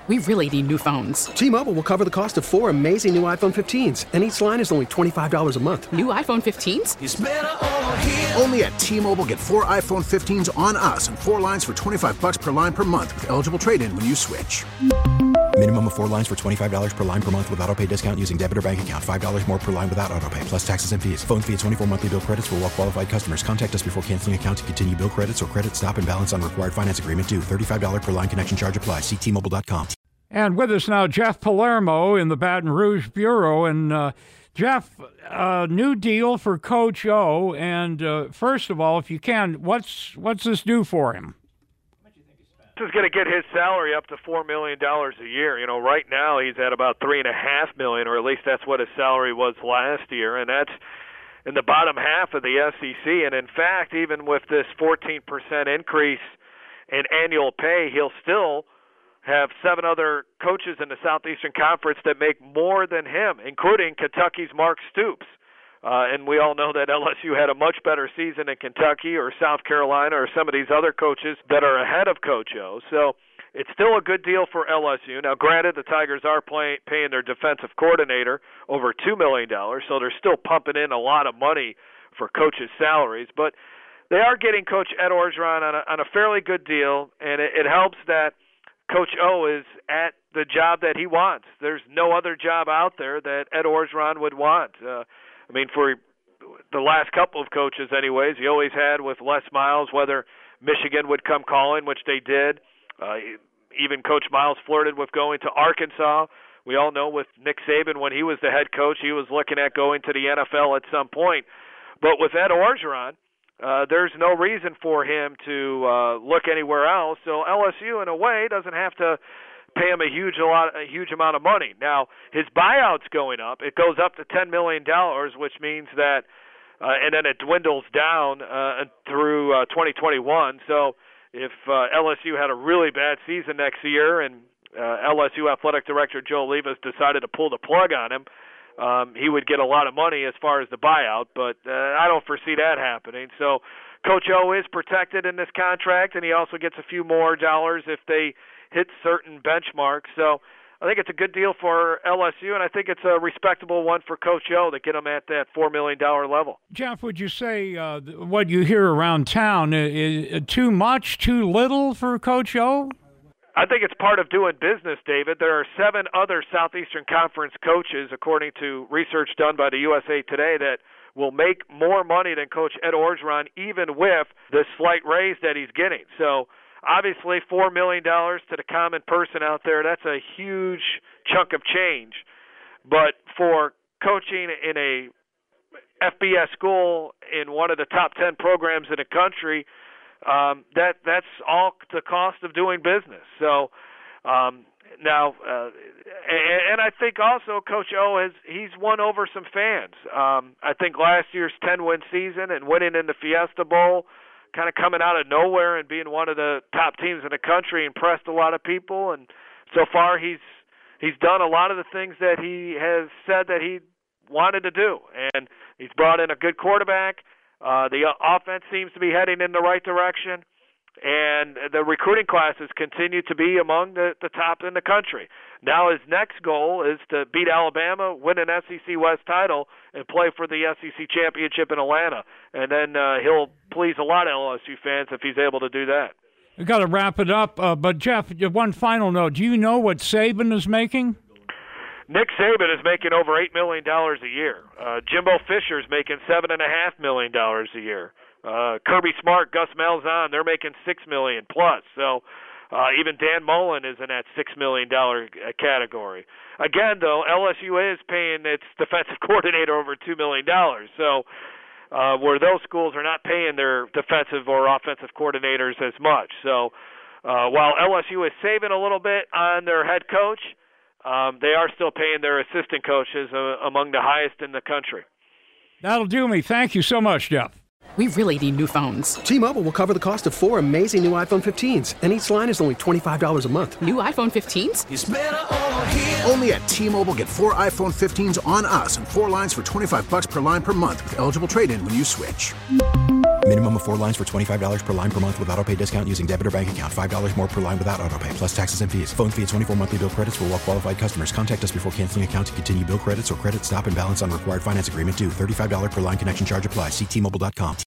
We really need new phones. T-Mobile will cover the cost of 4 amazing new iPhone 15s, and each line is only $25 a month. New iPhone 15s? It's better over here. Only at T-Mobile, get 4 iPhone 15s on us and 4 lines for $25 per line per month with eligible trade-in when you switch. Minimum of 4 lines for $25 per line per month with autopay discount using debit or bank account. $5 more per line without autopay, plus taxes and fees. Phone fee at 24 monthly bill credits for well-qualified customers. Contact us before canceling account to continue bill credits or credit stop and balance on required finance agreement due. $35 per line connection charge applies. See T-Mobile.com. And with us now, Jeff Palermo in the Baton Rouge Bureau. And Jeff, new deal for Coach O. And first of all, if you can, what's this do for him? This is going to get his salary up to $4 million a year. You know, right now he's at about $3.5 million, or at least that's what his salary was last year, and that's in the bottom half of the SEC. And in fact, even with this 14% increase in annual pay, he'll still have 7 other coaches in the Southeastern Conference that make more than him, including Kentucky's Mark Stoops. And we all know that LSU had a much better season in Kentucky or South Carolina or some of these other coaches that are ahead of Coach O. So it's still a good deal for LSU. Now, granted, the Tigers are paying their defensive coordinator over $2 million, so they're still pumping in a lot of money for coaches' salaries. But they are getting Coach Ed Orgeron on a fairly good deal, and it helps that Coach O is at the job that he wants. There's no other job out there that Ed Orgeron would want. I mean, for the last couple of coaches anyways, he always had with Les Miles, whether Michigan would come calling, which they did. Even Coach Miles flirted with going to Arkansas. We all know with Nick Saban, when he was the head coach, he was looking at going to the NFL at some point. But with Ed Orgeron, there's no reason for him to look anywhere else. So LSU, in a way, doesn't have to pay him a huge amount of money. Now, his buyout's going up. It goes up to $10 million, which means that, and then it dwindles down through 2021. So if LSU had a really bad season next year and LSU Athletic Director Joe Levis decided to pull the plug on him, he would get a lot of money as far as the buyout, but I don't foresee that happening. So Coach O is protected in this contract, and he also gets a few more dollars if they hit certain benchmarks. So I think it's a good deal for LSU, and I think it's a respectable one for Coach O to get him at that $4 million level. Jeff, would you say what you hear around town is too much, too little for Coach O? I think it's part of doing business, David. There are 7 other Southeastern Conference coaches, according to research done by the USA Today, that will make more money than Coach Ed Orgeron, even with the slight raise that he's getting. So obviously, $4 million to the common person out there, that's a huge chunk of change. But for coaching in a FBS school in one of the top 10 programs in the country, that's all the cost of doing business. So now, and I think also Coach O he's won over some fans. I think last year's 10-win season and winning in the Fiesta Bowl, kind of coming out of nowhere and being one of the top teams in the country, impressed a lot of people. And so far he's done a lot of the things that he has said that he wanted to do. And he's brought in a good quarterback. The offense seems to be heading in the right direction. And the recruiting classes continue to be among the top in the country. Now his next goal is to beat Alabama, win an SEC West title, and play for the SEC championship in Atlanta. And then he'll please a lot of LSU fans if he's able to do that. We've got to wrap it up. But, Jeff, one final note. Do you know what Saban is making? Nick Saban is making over $8 million a year. Jimbo Fisher is making $7.5 million a year. Kirby Smart, Gus Malzahn, they're making $6 million plus. So even Dan Mullen is in that $6 million category. Again, though, LSU is paying its defensive coordinator over $2 million. So where those schools are not paying their defensive or offensive coordinators as much. So while LSU is saving a little bit on their head coach, they are still paying their assistant coaches among the highest in the country. That'll do me. Thank you so much, Jeff. We really need new phones. T-Mobile will cover the cost of 4 amazing new iPhone 15s, and each line is only $25 a month. New iPhone 15s? It's better over here. Only at T-Mobile, get 4 iPhone 15s on us and 4 lines for $25 per line per month with eligible trade-in when you switch. Minimum of 4 lines for $25 per line per month with autopay discount using debit or bank account. $5 more per line without autopay, plus taxes and fees. Phone fee at 24 monthly bill credits for well qualified customers. Contact us before canceling account to continue bill credits or credit stop and balance on required finance agreement due. $35 per line connection charge applies. See T-Mobile.com.